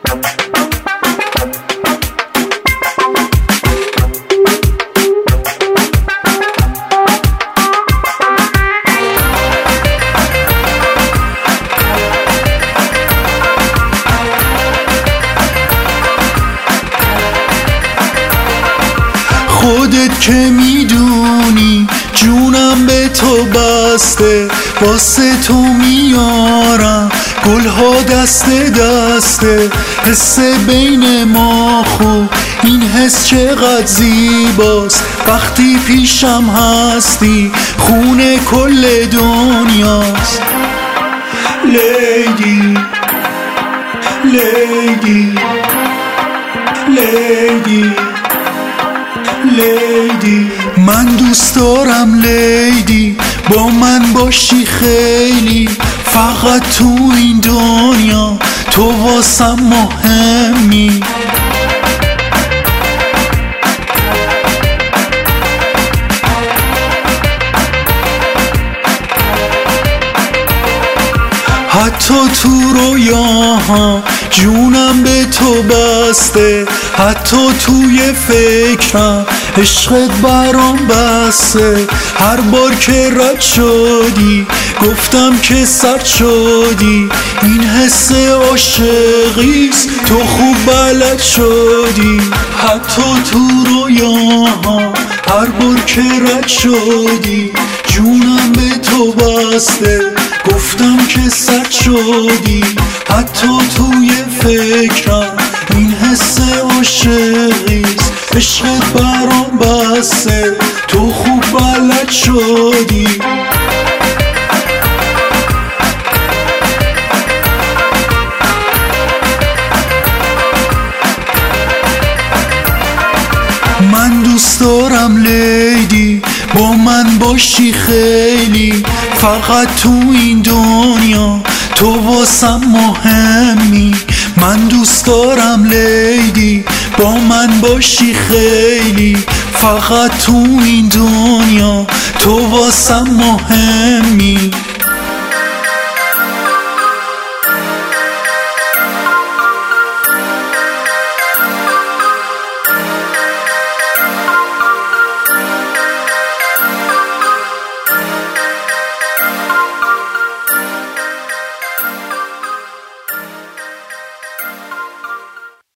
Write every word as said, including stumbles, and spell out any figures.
خودت که میدونی جونم به تو بسته، واسه تو میارم گلها دست دسته. حس بین ما خوب، این حس چقدر زیباست. وقتی پیشم هستی خونه کل دنیاست. لیدی لیدی لیدی لیدی، من دوست دارم لیدی، با من باشی خیلی. فقط تو این دنیا تو واسم مهمی. حتی تو رویاها جونم به تو بسته، حتی توی فکرم عشقت برام بسته. هر بار که رد شدی گفتم که سرد شدی، این حس عاشقیست تو خوب بلد شدی. حتی تو رویاها هر بار که رد شدی جونم به تو بسته، گفتم که سرد شدی. حتی توی فکرم این حس عاشقیست، عشقت برام بسته تو خوب بلد شدی. من دوست دارم لیدی، با من باشی خیلی. فقط تو این دنیا تو واسم مهمی. من دوست دارم لیدی، با من باشی خیلی. فقط تو این دنیا تو واسم مهمی.